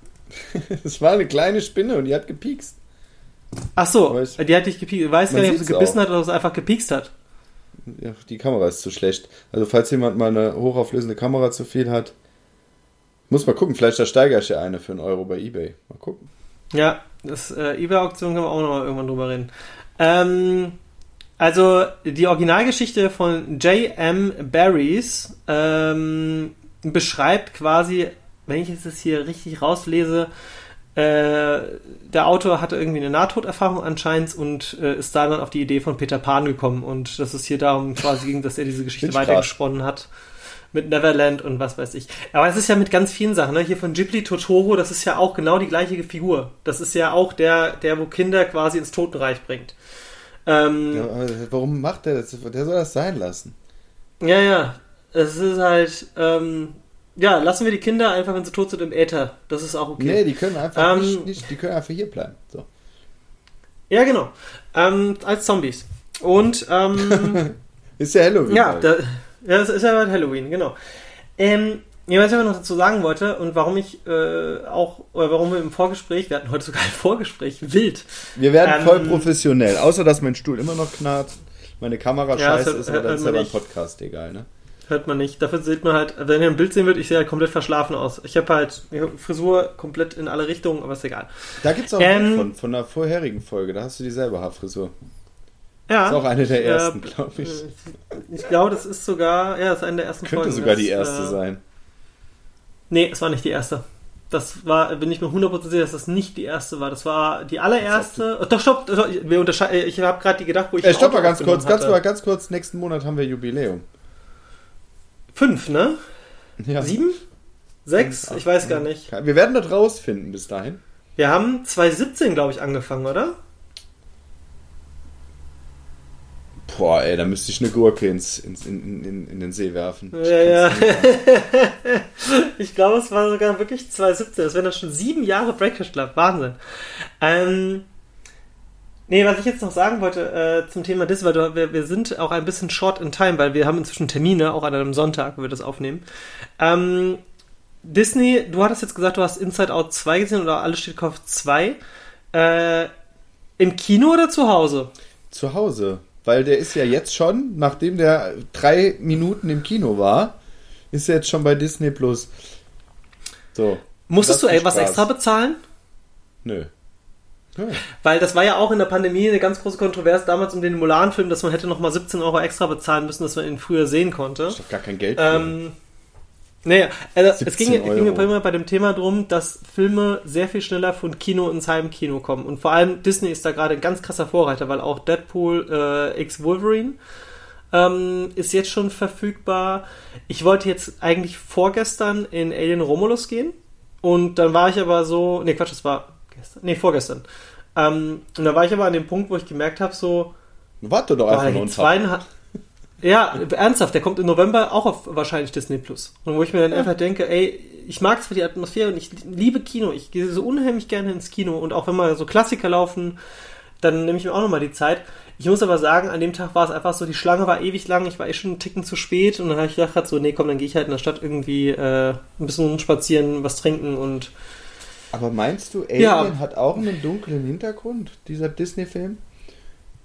Es war eine kleine Spinne und die hat gepiekst. Ach so, ich, die hat dich gepiekst. Du weißt gar nicht, ob sie gebissen auch. hat oder ob sie einfach gepiekst hat. Ja, die Kamera ist zu schlecht. Also falls jemand mal eine hochauflösende Kamera zu viel hat, muss mal gucken, vielleicht ersteigere ich ja eine für einen Euro bei eBay. Mal gucken. Ja, das äh, eBay-Auktion können wir auch noch mal irgendwann drüber reden. Ähm... Also, die Originalgeschichte von J M Barries ähm, beschreibt quasi, wenn ich jetzt das hier richtig rauslese, äh, der Autor hatte irgendwie eine Nahtoderfahrung anscheinend und äh, ist da dann auf die Idee von Peter Pan gekommen und dass es hier darum quasi ging, dass er diese Geschichte weitergesponnen hat mit Neverland und was weiß ich. Aber es ist ja mit ganz vielen Sachen, ne? Hier von Ghibli Totoro, das ist ja auch genau die gleiche Figur. Das ist ja auch der, der wo Kinder quasi ins Totenreich bringt. Ähm, ja, warum macht der das? Der soll das sein lassen. Ja, ja. Es ist halt, ähm, ja, lassen wir die Kinder einfach, wenn sie tot sind, im Äther. Das ist auch okay. Nee, die können einfach ähm, nicht, nicht, die können einfach hier bleiben. So. Ja, genau. Ähm, als Zombies. Und, ähm, ist ja Halloween. Ja, da, ja, das ist ja halt Halloween, genau. Ähm, ja, was ich aber noch dazu sagen wollte und warum ich äh, auch, oder warum wir im Vorgespräch, wir hatten heute sogar ein Vorgespräch, wild. Wir werden ähm, voll professionell, außer dass mein Stuhl immer noch knarrt, meine Kamera ja, scheiße hört, ist, aber das ist ja beim nicht. Podcast egal, ne? Hört man nicht. Dafür sieht man halt, wenn ihr ein Bild sehen würdet, ich sehe halt komplett verschlafen aus. Ich habe halt ich hab Frisur komplett in alle Richtungen, aber ist egal. Da gibt es auch ähm, ein Bild von, von einer vorherigen Folge, da hast du dieselbe Haarfrisur. Ja. Das ist auch eine der ersten, äh, glaube ich. Ich glaube, das ist sogar, ja, das ist eine der ersten Könnte Folgen. Könnte sogar das, die erste äh, sein. Nee, es war nicht die erste. Das war, bin ich mir hundert Prozent sicher, dass das nicht die erste war. Das war die allererste. Doch, stopp, wir unterscheiden. Ich habe gerade die gedacht, wo ich. Äh, stopp mal ganz kurz, ganz mal ganz kurz. Nächsten Monat haben wir Jubiläum. Fünf, ne? Ja. Sieben? Sechs? Ich weiß gar nicht. Wir werden das rausfinden bis dahin. Wir haben zwanzig siebzehn, glaube ich, angefangen, oder? Boah, ey, da müsste ich eine Gurke ins, ins, in, in, in den See werfen. Ja, ja. Ich glaube, es war sogar wirklich zwanzig siebzehn. Das wären dann schon sieben Jahre Breakfast Club. Wahnsinn. Ähm, nee, was ich jetzt noch sagen wollte äh, zum Thema Disney, weil du, wir, wir sind auch ein bisschen short in time, weil wir haben inzwischen Termine, auch an einem Sonntag, wo wir das aufnehmen. Ähm, Disney, du hattest jetzt gesagt, du hast Inside Out zwei gesehen oder Alles steht Kopf zwei. Äh, im Kino oder zu Hause? Zu Hause. Weil der ist ja jetzt schon, nachdem der drei Minuten im Kino war, ist er jetzt schon bei Disney Plus. So. Musstest du ey, was extra bezahlen? Nö. Nö. Weil das war ja auch in der Pandemie eine ganz große Kontroverse damals um den Mulan-Film, dass man hätte nochmal siebzehn Euro extra bezahlen müssen, dass man ihn früher sehen konnte. Das ist doch gar kein Geld für. Ähm, naja, also es ging, ging mir immer bei dem Thema drum, dass Filme sehr viel schneller von Kino ins Heimkino kommen. Und vor allem Disney ist da gerade ein ganz krasser Vorreiter, weil auch Deadpool äh, X Wolverine ähm, ist jetzt schon verfügbar. Ich wollte jetzt eigentlich vorgestern in Alien Romulus gehen. Und dann war ich aber so, nee Quatsch, das war gestern, nee vorgestern. Ähm, und da war ich aber an dem Punkt, wo ich gemerkt habe, so warte doch einfach noch einen Tag. Ja, ernsthaft, der kommt im November auch auf wahrscheinlich Disney Plus. Und wo ich mir dann ja. einfach denke, ey, ich mag zwar die Atmosphäre und ich liebe Kino, ich gehe so unheimlich gerne ins Kino und auch wenn mal so Klassiker laufen, dann nehme ich mir auch nochmal die Zeit. Ich muss aber sagen, an dem Tag war es einfach so, die Schlange war ewig lang, ich war eh schon einen Ticken zu spät und dann habe ich gedacht, so, nee, komm, dann gehe ich halt in der Stadt irgendwie äh, ein bisschen spazieren, was trinken und... Aber meinst du, Alien ja. hat auch einen dunklen Hintergrund, dieser Disney-Film?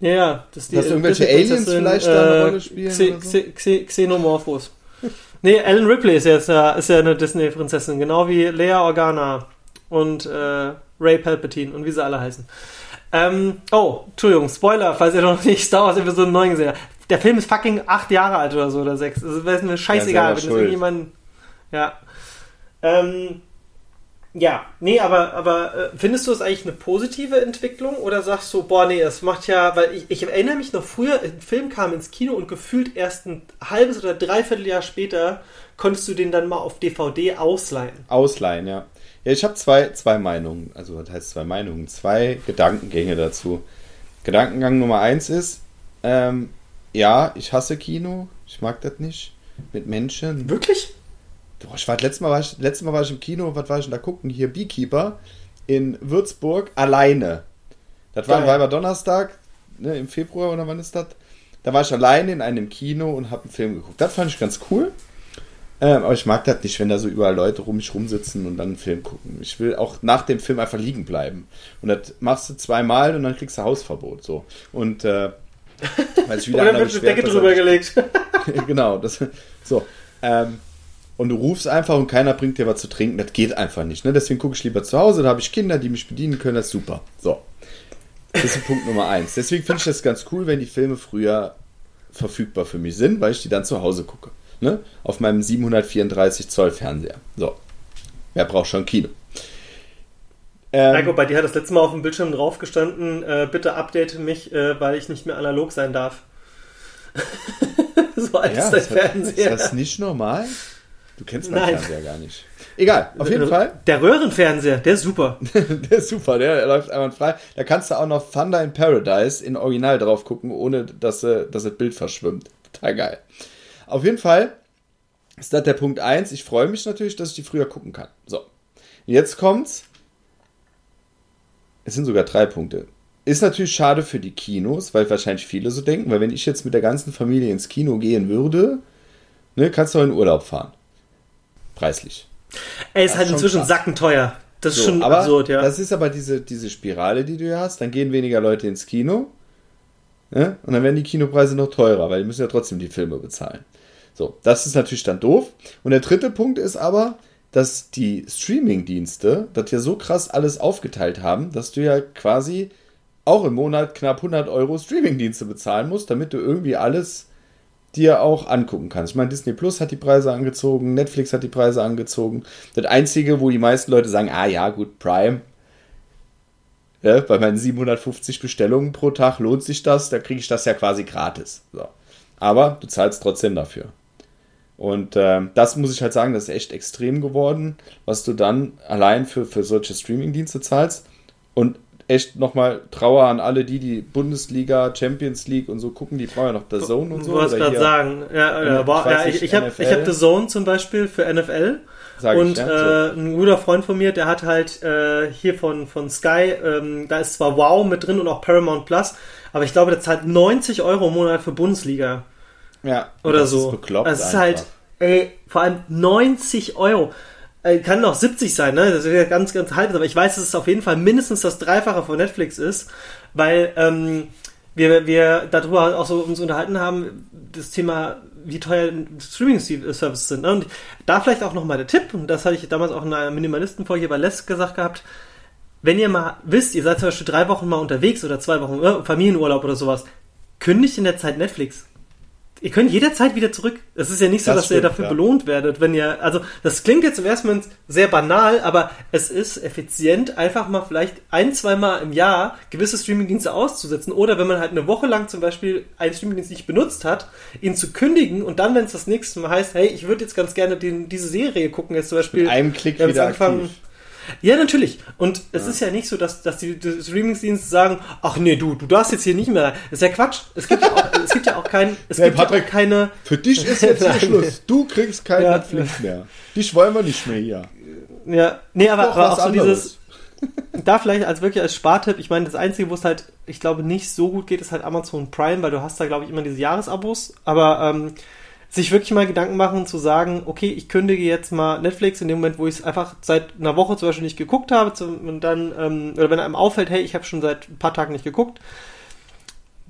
Ja, ja. Das Dass irgendwelche Aliens vielleicht da eine Rolle spielen Xe- oder so? Xe- Xe- Xenomorphos. Nee, Ellen Ripley ist jetzt ja, ist ja eine Disney-Prinzessin, genau wie Leia Organa und äh, Ray Palpatine und wie sie alle heißen. Ähm, oh, Entschuldigung, Spoiler, falls ihr noch nicht Star Wars Episode neun gesehen habt. Der Film ist fucking acht Jahre alt oder so, oder sechs. Das wäre mir scheißegal, Ja, wenn das schuld. irgendjemand... Ja. Ähm, ja, nee, aber, aber äh, findest du es eigentlich eine positive Entwicklung oder sagst du, boah, nee, es macht ja... Weil ich, ich erinnere mich noch früher, ein Film kam ins Kino und gefühlt erst ein halbes oder dreiviertel Jahr später konntest du den dann mal auf D V D ausleihen. Ausleihen, ja. Ja, ich habe zwei, zwei Meinungen, also was heißt zwei Meinungen? Zwei Gedankengänge dazu. Gedankengang Nummer eins ist, ähm, ja, ich hasse Kino, ich mag das nicht, mit Menschen. Wirklich? Boah, ich war, letztes Mal war ich, letztes Mal war ich im Kino, was war ich denn da gucken? Hier Beekeeper in Würzburg, alleine. Das war, war Donnerstag, ne, im Februar oder wann ist das? Da war ich alleine in einem Kino und habe einen Film geguckt. Das fand ich ganz cool. Ähm, aber ich mag das nicht, wenn da so überall Leute um mich rumsitzen und dann einen Film gucken. Ich will auch nach dem Film einfach liegen bleiben. Und das machst du zweimal und dann kriegst du Hausverbot. So. Und äh, weil sich wieder oder einer wird eine beschwert, Decke dass drüber er- gelegt. Genau, das so. Ähm, und du rufst einfach und keiner bringt dir was zu trinken. Das geht einfach nicht. Ne? Deswegen gucke ich lieber zu Hause. Da habe ich Kinder, die mich bedienen können. Das ist super. So. Das ist Punkt Nummer eins. Deswegen finde ich das ganz cool, wenn die Filme früher verfügbar für mich sind, weil ich die dann zu Hause gucke. Ne? Auf meinem siebenhundertvierunddreißig Zoll Fernseher. So. Wer braucht schon Kino? Ähm, Heiko, bei dir hat das letzte Mal auf dem Bildschirm drauf gestanden, äh, bitte update mich, äh, weil ich nicht mehr analog sein darf. So alt ja, ist dein ist das, Fernseher. ist das nicht normal? Du kennst meinen Nein. Fernseher gar nicht. Egal, auf jeden Fall. Der Röhrenfernseher, der ist super. Der ist super, der, der läuft einwandfrei. Da kannst du auch noch Thunder in Paradise in Original drauf gucken, ohne dass, äh, dass das Bild verschwimmt. Total geil. Auf jeden Fall ist das der Punkt eins. Ich freue mich natürlich, dass ich die früher gucken kann. So, jetzt kommt's. Es sind sogar drei Punkte. Ist natürlich schade für die Kinos, weil wahrscheinlich viele so denken, weil wenn ich jetzt mit der ganzen Familie ins Kino gehen würde, ne, kannst du auch in Urlaub fahren. Preislich. Ey, ist Das halt ist schon inzwischen krass. sackenteuer. Das ist So, schon aber absurd, ja. das ist aber diese, diese Spirale, die du hier hast. Dann gehen weniger Leute ins Kino. Ne? Und dann werden die Kinopreise noch teurer, weil die müssen ja trotzdem die Filme bezahlen. So, das ist natürlich dann doof. Und der dritte Punkt ist aber, dass die Streaming-Dienste das ja so krass alles aufgeteilt haben, dass du ja quasi auch im Monat knapp hundert Euro Streaming-Dienste bezahlen musst, damit du irgendwie alles dir auch angucken kannst. Ich meine, Disney Plus hat die Preise angezogen, Netflix hat die Preise angezogen. Das Einzige, wo die meisten Leute sagen, ah ja, gut, Prime, ja, bei meinen siebenhundertfünfzig Bestellungen pro Tag lohnt sich das, da kriege ich das ja quasi gratis. So. Aber du zahlst trotzdem dafür. Und ähm, das muss ich halt sagen, das ist echt extrem geworden, was du dann allein für, für solche Streaming-Dienste zahlst. Und echt nochmal Trauer an alle, die die Bundesliga, Champions League und so gucken, die brauchen ja noch The Zone und so. Du wolltest oder gerade hier- sagen. Ja, ja, Ich war, weiß ja, nicht, ich, ich habe N F L. ich hab The Zone zum Beispiel für N F L. Sag Und ich, ja, äh, ein guter Freund von mir, der hat halt äh, hier von, von Sky, ähm, da ist zwar Wow mit drin und auch Paramount Plus, aber ich glaube, der zahlt neunzig Euro im Monat für Bundesliga. Ja, Oder das so. ist bekloppt Das ist einfach. halt, ey, vor allem neunzig Euro. Äh, kann auch siebzig sein, ne? Das ist ja ganz, ganz halb, aber ich weiß, dass es auf jeden Fall mindestens das Dreifache von Netflix ist, weil ähm, wir, wir darüber auch so uns unterhalten haben, das Thema, wie teuer Streaming-Services sind. Ne? Und da vielleicht auch nochmal der Tipp, und das hatte ich damals auch in einer Minimalisten-Folge bei Les gesagt gehabt, wenn ihr mal wisst, ihr seid zum Beispiel drei Wochen mal unterwegs oder zwei Wochen äh, Familienurlaub oder sowas, kündigt in der Zeit Netflix. Ihr könnt jederzeit wieder zurück. Es ist ja nicht so, Das dass ihr stimmt, dafür ja. belohnt werdet, wenn ihr, also das klingt jetzt im ersten Moment sehr banal, aber es ist effizient, einfach mal vielleicht ein, zwei Mal im Jahr gewisse Streamingdienste auszusetzen oder wenn man halt eine Woche lang zum Beispiel einen Streamingdienst nicht benutzt hat, ihn zu kündigen und dann, wenn es das nächste Mal heißt, hey, ich würde jetzt ganz gerne den, diese Serie gucken, jetzt zum Beispiel. Mit einem Klick wir haben jetzt wieder angefangen- aktiv. Ja, natürlich. Und es ist ja nicht so, dass, dass die, die Streamingdienste sagen, ach nee, du, du darfst jetzt hier nicht mehr rein. Das ist ja Quatsch. Es gibt ja auch, es gibt ja auch kein, es Nee, gibt ja Patrick, auch keine, Für dich ist jetzt hier Nein. Schluss. Du kriegst kein Ja. Netflix mehr. Dich wollen wir nicht mehr hier. ja, nee, aber, Doch aber was auch so anderes. dieses, da vielleicht als wirklich als Spartipp, ich meine, das Einzige, wo es halt, ich glaube, nicht so gut geht, ist halt Amazon Prime, weil du hast da, glaube ich, immer diese Jahresabos, aber ähm, sich wirklich mal Gedanken machen, zu sagen, okay, ich kündige jetzt mal Netflix in dem Moment, wo ich es einfach seit einer Woche zum Beispiel nicht geguckt habe, zum, und dann, ähm, oder wenn einem auffällt, hey, ich habe schon seit ein paar Tagen nicht geguckt,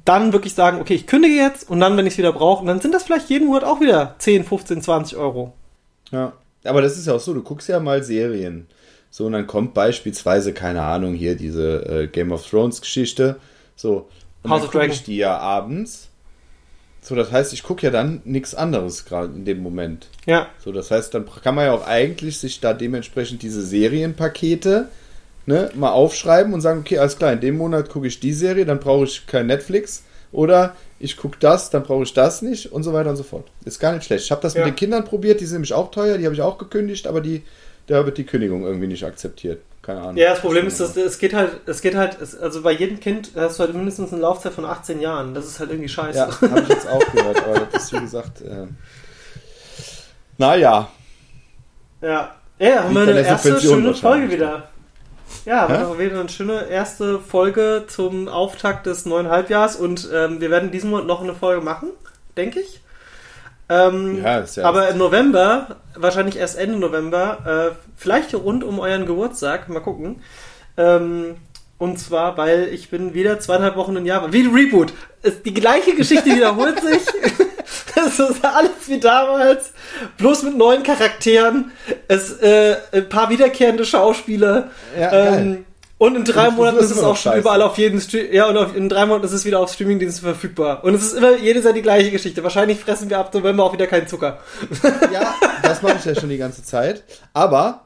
dann wirklich sagen, okay, ich kündige jetzt und dann, wenn ich es wieder brauche, und dann sind das vielleicht jeden Monat auch wieder zehn, fünfzehn, zwanzig Euro. Ja, aber das ist ja auch so, du guckst ja mal Serien. So, und dann kommt beispielsweise, keine Ahnung, hier diese äh, Game of Thrones Geschichte. So, und House dann of gucke Dragon. ich die ja abends. So, das heißt, ich gucke ja dann nichts anderes gerade in dem Moment. Ja. So, das heißt, dann kann man ja auch eigentlich sich da dementsprechend diese Serienpakete, ne, mal aufschreiben und sagen, okay, alles klar, in dem Monat gucke ich die Serie, dann brauche ich kein Netflix. Oder ich gucke das, dann brauche ich das nicht und so weiter und so fort. Ist gar nicht schlecht. Ich habe das Ja. mit den Kindern probiert, die sind nämlich auch teuer, die habe ich auch gekündigt, aber die, da wird die Kündigung irgendwie nicht akzeptiert. Keine Ahnung. Ja, das Problem ist, dass es geht halt, es geht halt, es, also bei jedem Kind hast du halt mindestens eine Laufzeit von achtzehn Jahren. Das ist halt irgendwie scheiße. Ja, habe ich jetzt auch gehört, aber das ist wie gesagt, äh, naja. Ja, ja, haben wir eine erste schöne Folge wieder. Ja, wir haben wieder eine schöne erste Folge zum Auftakt des neuen Halbjahrs und ähm, wir werden diesen Monat noch eine Folge machen, denke ich. Ähm, ja, ist ja aber im November, wahrscheinlich erst Ende November, äh, vielleicht rund um euren Geburtstag, mal gucken. Ähm, und zwar, weil ich bin wieder zweieinhalb Wochen in Japan. Wie ein Reboot. Es, die gleiche Geschichte wiederholt sich. Es ist alles wie damals, bloß mit neuen Charakteren. Es äh, ein paar wiederkehrende Schauspieler. Ja, ähm, und in drei Und Monaten das ist ist es immer auch noch schon scheiße. überall auf jeden Stream. Ja, und auf, in drei Monaten ist es wieder auf Streamingdiensten verfügbar. Und es ist immer jedes Jahr die gleiche Geschichte. Wahrscheinlich fressen wir ab November auch wieder keinen Zucker. Ja, das mache ich ja schon die ganze Zeit. Aber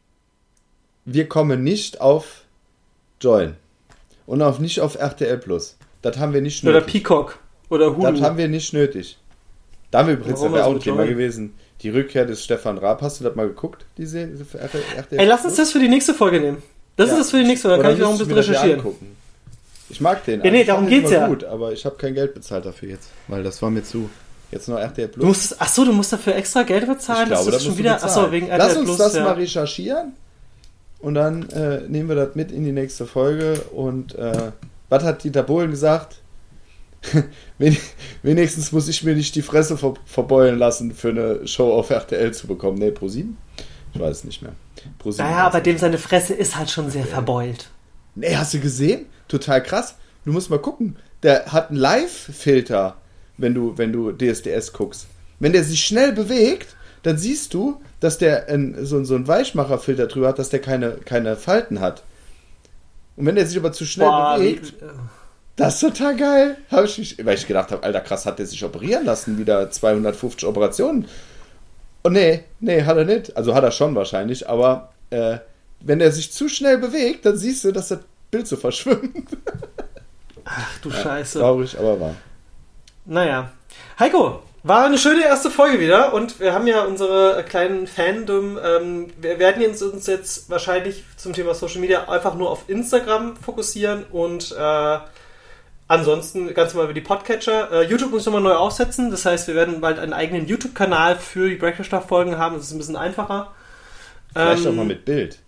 wir kommen nicht auf Join. Und auch nicht auf R T L Plus. Das haben wir nicht nötig. Oder Peacock. Oder Hulu. Das haben wir nicht nötig. Da haben wir übrigens, das Warum wäre auch ein also Thema Join? gewesen. Die Rückkehr des Stefan Raab. Hast du das mal geguckt? Diese R T L Ey, lass uns das für die nächste Folge nehmen. Das Ja. ist das für die nächste Folge. Da kann ich auch ein müsste bisschen mir das ja recherchieren. angucken. Ich mag den. Ja, nee, Ich darum fand den geht's immer ja. gut, aber ich habe kein Geld bezahlt dafür jetzt. Weil das war mir zu. Jetzt noch R T L Plus. Du musst, achso, du musst dafür extra Geld bezahlen? Ich glaube, das das ist schon musst du wieder. bezahlen. Achso, wegen R T L Lass uns Plus. das ja. mal recherchieren und dann äh, nehmen wir das mit in die nächste Folge. Und äh, was hat Dieter Bohlen gesagt? Wen- Wenigstens muss ich mir nicht die Fresse ver verbeulen lassen, für eine Show auf R T L zu bekommen. Ne, ProSieben? Ich weiß es nicht mehr. ProSieben Naja, weiß bei ich dem nicht. seine Fresse ist halt schon sehr verbeult. Nee, hast du gesehen? Total krass. Du musst mal gucken. Der hat einen Live-Filter, wenn du, wenn du D S D S guckst. Wenn der sich schnell bewegt, dann siehst du, dass der ein, so, so einen Weichmacherfilter drüber hat, dass der keine, keine Falten hat. Und wenn der sich aber zu schnell Boah, bewegt, wie, das ist total geil. Hab ich mich, weil ich gedacht habe, Alter, krass, hat der sich operieren lassen, wieder zweihundertfünfzig Operationen. Und nee, nee, hat er nicht. Also hat er schon wahrscheinlich, aber äh, wenn er sich zu schnell bewegt, dann siehst du, dass das Bild so verschwimmt. ach du Ja, Scheiße. traurig, aber wahr. Naja. Heiko, war eine schöne erste Folge wieder und wir haben ja unsere kleinen Fandom. Ähm, wir werden uns, uns jetzt wahrscheinlich zum Thema Social Media einfach nur auf Instagram fokussieren und äh, ansonsten ganz normal über die Podcatcher. Äh, YouTube muss ich nochmal neu aufsetzen, das heißt, wir werden bald einen eigenen YouTube-Kanal für die Breakfast-Folgen haben, das ist ein bisschen einfacher. Vielleicht Ähm, auch mal mit Bild.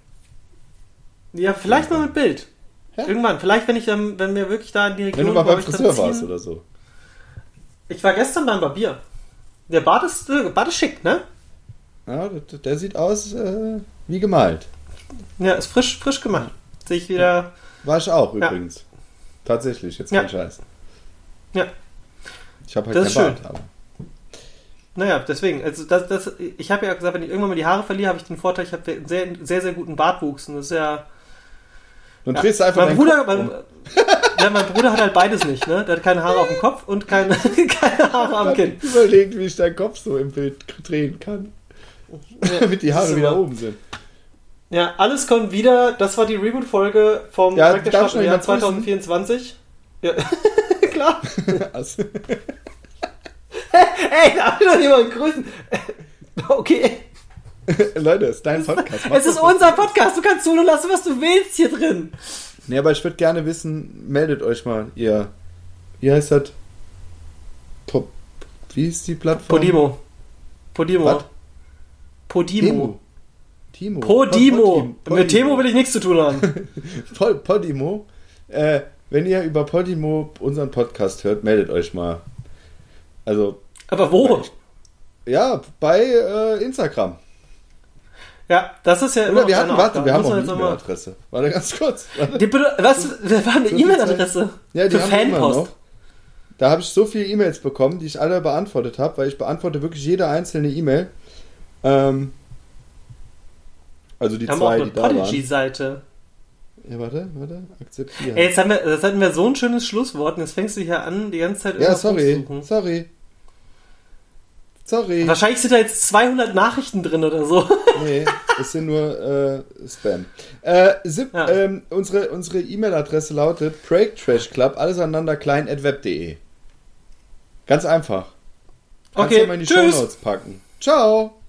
Ja, vielleicht mal mit Bild. Ja. Irgendwann, vielleicht wenn ich dann, wenn wir wirklich da in die Region Wenn du mal wo beim ich dann Friseur ziehen- warst oder so. Ich war gestern beim Barbier. Der Bart ist, äh, Bart ist schick, ne? Ja, der, der sieht aus äh, wie gemalt. Ja, ist frisch, frisch gemacht. Sehe ich wieder. War ich auch Ja. übrigens. Tatsächlich, jetzt Ja. kein Scheiß. Ja. Ich habe halt Das kein ist schön. Bart. Aber. Naja, deswegen. Also das, das, ich habe ja gesagt, wenn ich irgendwann mal die Haare verliere, habe ich den Vorteil, ich habe einen sehr, sehr, sehr guten Bartwuchs. Und das ist ja. Dann ja. drehst du einfach mein deinen Bruder, Kopf mein, um. ja, mein Bruder hat halt beides nicht, ne? Der hat keine Haare auf dem Kopf und keine, keine Haare am Kinn. Ich hab überlegt, wie ich deinen Kopf so im Bild drehen kann. Ja, Damit die das Haare ist wieder immer- oben sind. Ja, alles kommt wieder. Das war die Reboot-Folge vom Ja, Projekt der darf Stadt ich noch im Jahr jemand grüßen? zwanzig vierundzwanzig. Ja, klar. Also, Ey, darf ich doch jemanden grüßen? Okay. Leute, es ist dein Podcast. Mach Es ist das. unser Podcast. Du kannst tun und lassen, was du willst hier drin. Nee, aber ich würde gerne wissen, meldet euch mal, ihr. Wie heißt das? Pop, wie ist die Plattform? Podimo. Podimo. Was? Podimo. Timo. Podimo. Pod- Mit Temo will ich nichts zu tun haben. Pod- Podimo. Äh, wenn ihr über Podimo unseren Podcast hört, meldet euch mal. Also, Aber wo? ja, bei äh, Instagram. Ja, das ist ja immer Oder noch wir hatten, deine warte, Aufgabe. wir haben Muss auch man eine jetzt noch mal- E-Mail-Adresse. Warte ganz kurz. Warte. Die, bitte- was? Das war eine So viel E-Mail-Adresse. Ja, die Für haben wir immer Fanpost. noch. Da habe ich so viele E-Mails bekommen, die ich alle beantwortet habe, weil ich beantworte wirklich jede einzelne E-Mail. Ähm, also die wir haben zwei, auch eine die da waren. Podigy-Seite. Ja, warte, warte, akzeptieren. Ey, jetzt, haben wir, jetzt hatten wir so ein schönes Schlusswort und jetzt fängst du hier an, die ganze Zeit Ja, irgendwas sorry, rumzusuchen. sorry. Sorry. Wahrscheinlich sind da jetzt zweihundert Nachrichten drin oder so. Nee, es sind nur äh, Spam. Äh, Zip, Ja. ähm, unsere, unsere E-Mail-Adresse lautet breaktrashclub, alles aneinander klein at web punkt de. Ganz einfach. Kannst Okay, du mal in die tschüss. Shownotes packen. Ciao.